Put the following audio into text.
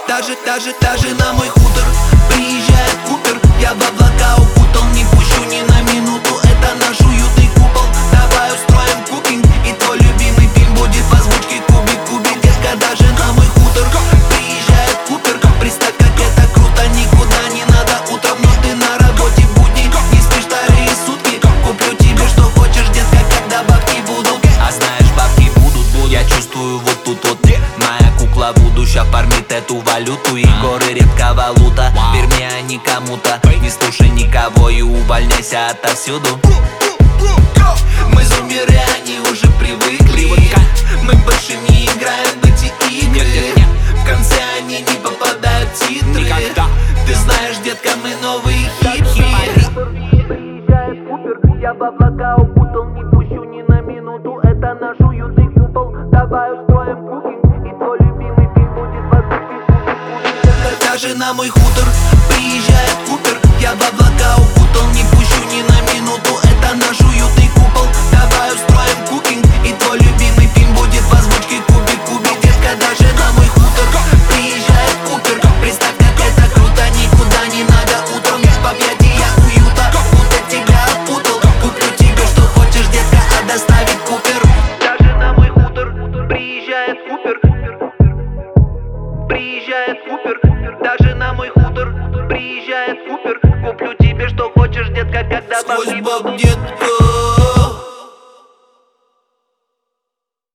Даже на мой хутор приезжает Купер. Я в облака укутал, не пущу ни на минуту. Это наш уютный купол. Давай устроим кукинг, и твой любимый фильм будет в озвучке кубик. Детка, даже на мой хутор приезжает Купер. Представь, как это круто, никуда не надо утром. Но ты на работе в будни, не спишь вторые сутки. Куплю тебе, что хочешь, детка, когда бабки будут. А знаешь, бабки будут. Я чувствую вот тут вот моя кукла будущая фармит эту валюту. И горы редко валута, верь мне, а не кому-то. Не слушай никого и увольняйся отовсюду. Мы зумеры, они уже привыкли. Мы больше не играем в эти игры. В конце они не попадают в титры. Ты знаешь, детка, мы новые хипхи. Приезжает Купер, я в облака укутал, не пущу ни на минуту. Это наш уютный купол. Давай устроим кукинг, и твой любимый фильм будет в озвучке. Даже на мой хутор приезжает Купер. Я в облака укутал, не пущу ни на минуту. Это наш уютный купол. Давай устроим кукинг, и твой любимый фильм будет в озвучке кубик. Детка, даже на мой хутор приезжает Купер. Представь, как это круто, никуда не надо утром. В объятия уюта, будто тебя опутал. Куплю тебе, что хочешь, детка, а доставит Купер. Даже на мой хутор приезжает Купер. Приезжает Купер. Даже на мой хутор приезжает Купер. Куплю тебе, что хочешь, детка, когда бабки будут. Детка.